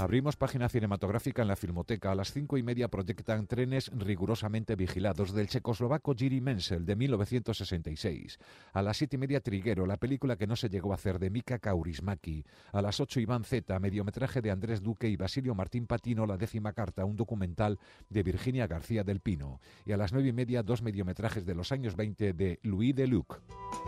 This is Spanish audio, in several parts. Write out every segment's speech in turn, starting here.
Abrimos página cinematográfica en la Filmoteca. A las 5:30 proyectan Trenes rigurosamente vigilados, del checoslovaco Jiří Menzel, de 1966. A las 7:30 Triguero, la película que no se llegó a hacer, de Mika Kaurismäki. A las 8 Iván Z, mediometraje de Andrés Duque y Basilio Martín Patino, La décima carta, un documental de Virginia García del Pino. Y a las 9:30 dos mediometrajes de los años 20 de Louis Deluc.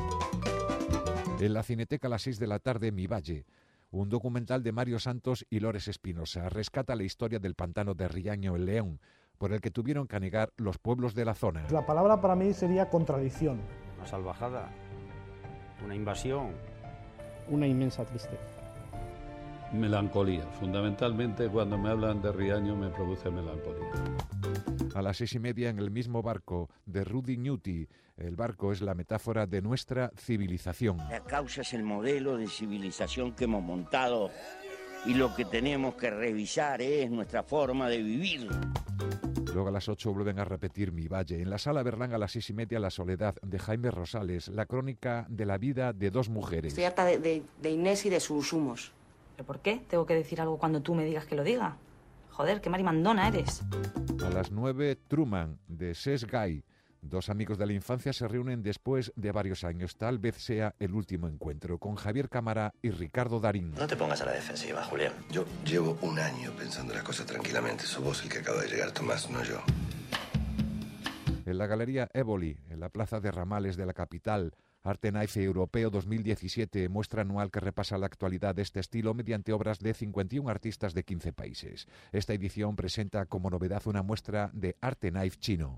En la Cineteca a las 6 de la tarde, Mi Valle, un documental de Mario Santos y Lores Espinosa. Rescata la historia del pantano de Riaño, en León, por el que tuvieron que anegar los pueblos de la zona. La palabra para mí sería contradicción. Una salvajada, una invasión. Una inmensa tristeza. Melancolía. Fundamentalmente, cuando me hablan de Riaño me produce melancolía. A las 6:30 en el mismo barco, de Rudy Ñuti. El barco es la metáfora de nuestra civilización. La causa es el modelo de civilización que hemos montado y lo que tenemos que revisar es nuestra forma de vivir. Luego a las 8 vuelven a repetir Mi Valle. En la Sala Berlán a las 6:30 La soledad, de Jaime Rosales, la crónica de la vida de dos mujeres. Estoy harta de Inés y de sus humos. ¿Pero por qué tengo que decir algo cuando tú me digas que lo diga? Joder, qué marimandona eres. A las 9 Truman, de Ses Guy. Dos amigos de la infancia se reúnen después de varios años. Tal vez sea el último encuentro, con Javier Cámara y Ricardo Darín. No te pongas a la defensiva, Julián. Yo llevo un año pensando las cosas tranquilamente. Sos vos el que acaba de llegar, Tomás, no yo. En la Galería Éboli, en la Plaza de Ramales de la capital, Arte Knife Europeo 2017, muestra anual que repasa la actualidad de este estilo mediante obras de 51 artistas de 15 países. Esta edición presenta como novedad una muestra de Arte Knife chino.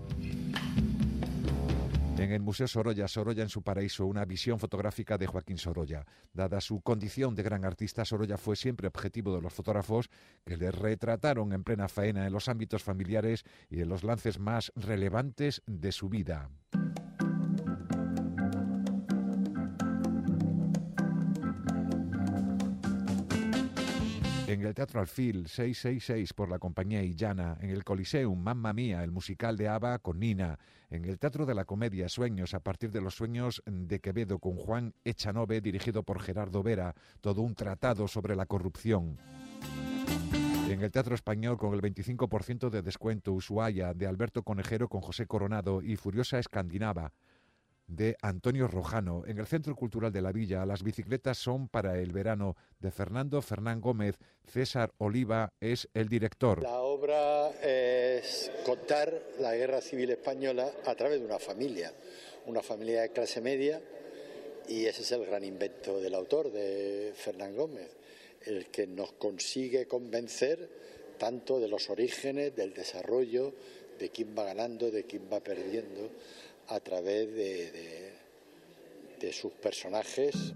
En el Museo Sorolla, Sorolla en su paraíso, una visión fotográfica de Joaquín Sorolla. Dada su condición de gran artista, Sorolla fue siempre objetivo de los fotógrafos que le retrataron en plena faena en los ámbitos familiares y en los lances más relevantes de su vida. En el Teatro Alfil, 666 por la compañía Illana. En el Coliseum, Mamma Mía, el musical de ABBA con Nina. En el Teatro de la Comedia, Sueños, a partir de los sueños de Quevedo, con Juan Echanove, dirigido por Gerardo Vera. Todo un tratado sobre la corrupción. En el Teatro Español, con el 25% de descuento, Ushuaia, de Alberto Conejero con José Coronado, y Furiosa Escandinava, de Antonio Rojano. En el Centro Cultural de la Villa, Las bicicletas son para el verano, de Fernando Fernán Gómez. César Oliva es el director. La obra es contar la guerra civil española a través de una familia de clase media, y ese es el gran invento del autor, de Fernán Gómez, el que nos consigue convencer tanto de los orígenes, del desarrollo, de quién va ganando, de quién va perdiendo, a través de sus personajes.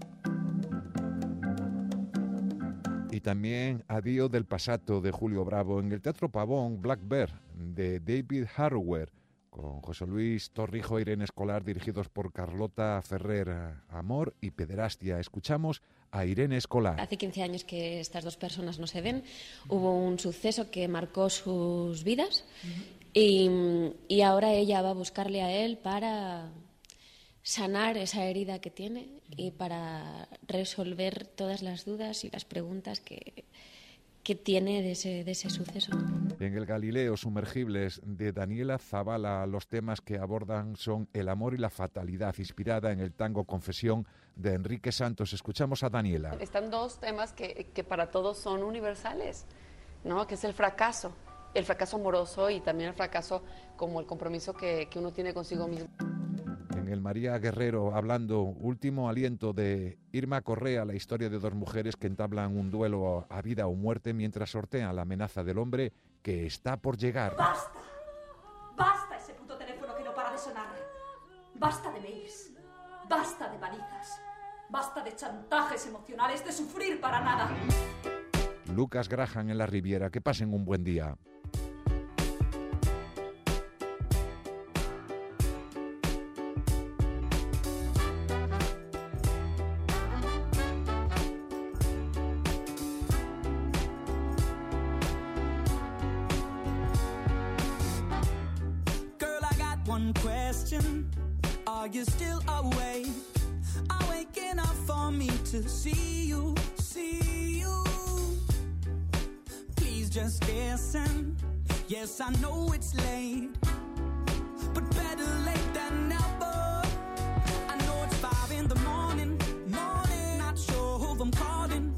Y también Adío del Passato, de Julio Bravo. En el Teatro Pavón, Black Bear, de David Harrower, con José Luis Torrijo e Irene Escolar, dirigidos por Carlota Ferrer. Amor y pederastia. Escuchamos a Irene Escolar. Hace 15 años que estas dos personas no se ven. Hubo un suceso que marcó sus vidas. Y ahora ella va a buscarle a él para sanar esa herida que tiene y para resolver todas las dudas y las preguntas que tiene de ese suceso. En el Galileo, Sumergibles, de Daniela Zavala, los temas que abordan son el amor y la fatalidad, inspirada en el tango Confesión de Enrique Santos. Escuchamos a Daniela. Están dos temas que para todos son universales, ¿no? Que es el fracaso amoroso y también el fracaso como el compromiso que uno tiene consigo mismo. En el María Guerrero, hablando, Último aliento, de Irma Correa, la historia de dos mujeres que entablan un duelo a vida o muerte mientras sortean la amenaza del hombre que está por llegar. ¡Basta! ¡Basta ese puto teléfono que no para de sonar! ¡Basta de mails! ¡Basta de palizas! ¡Basta de chantajes emocionales, de sufrir para nada! Lucas Graham en la Riviera. Que pasen un buen día. One question, are you still awake? Are waking up for me to see you, see you? just kissing. Yes, I know it's late, but better late than never. I know it's 5 in the morning, not sure who I'm calling.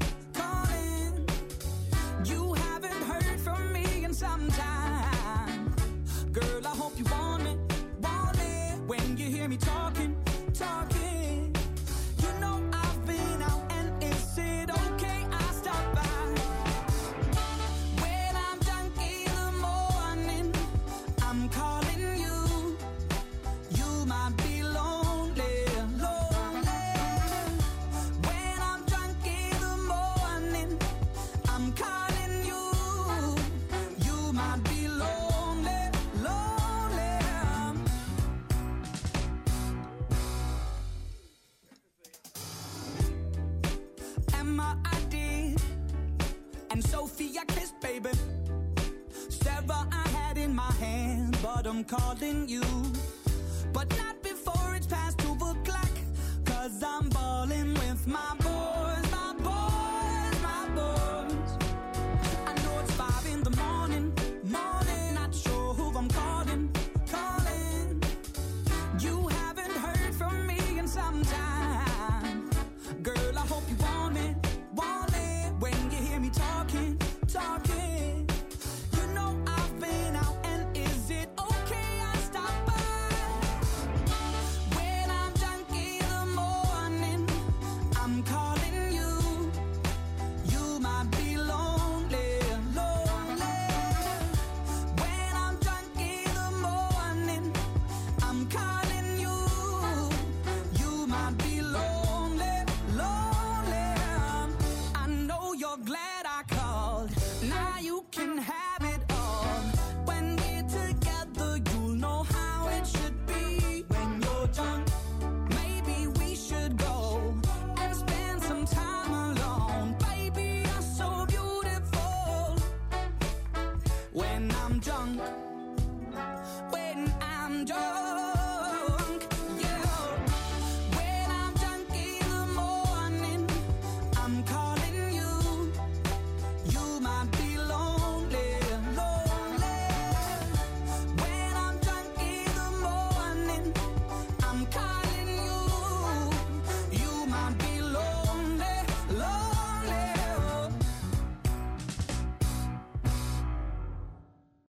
You haven't heard from me in some time. Girl, I hope you want me, when you hear me talking. You know I've been out, and is it okay I stop by? When I'm drunk in the morning, I'm calling you. You might be lonely. When I'm drunk in the morning, I'm calling you. You might be lonely. Emma, I did, and Sophie, I kissed, baby. Sarah, I had in my hand, but I'm calling you. But not before it's past 2 o'clock, 'cause I'm balling with my boys, my boys, my boys. I know it's 5 in the morning, not sure who I'm calling. You haven't heard from me in some time. Girl, I hope you want me, when you hear me talking. You know I've been out, and is it okay I stop by? When I'm drunk in the morning, I'm calling you. You might be lonely. When I'm drunk in the morning, I'm calling you. You might be lonely. I know you're glad I called. Now you can have it.